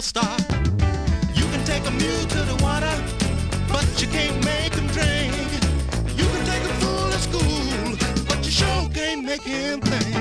superstar. You can take a mule to the water, but you can't make him drink. You can take a fool to school, but you sure can't make him think.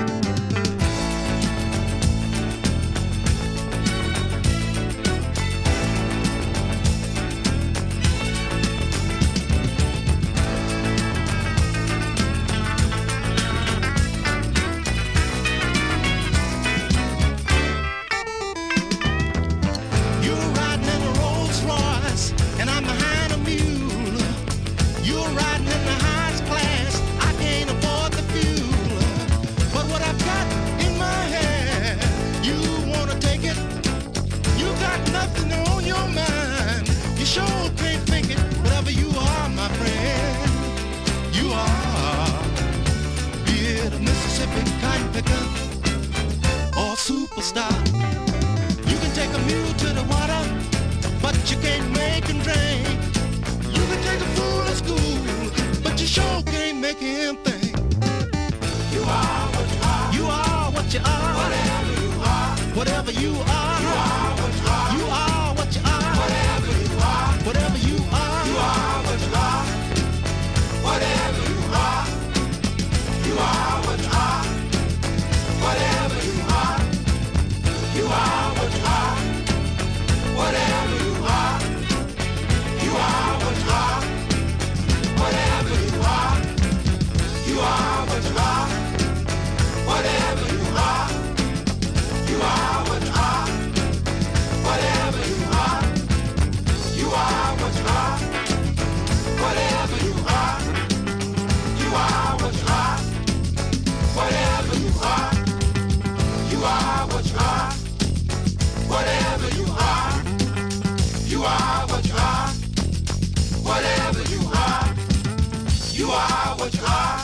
Superstar. You can take a mule to the water, but you can't make him drink. You can take a fool to school, but you sure can't make him think. You are what you are. You are what you are. Whatever you are. Whatever you are. You are what you are. You are what you are. Whatever you are. Whatever you are. You are what you are. Whatever you are. You are what you are. Whatever you are. You are what you are, whatever you are. You are what you are, whatever you are. You are what you are, whatever you are. You are what you are, whatever you are. You are what you are, whatever you are. You are what you are, whatever you are. You are what you are. Whatever you are, you are what you are. Whatever you are, you are what you are.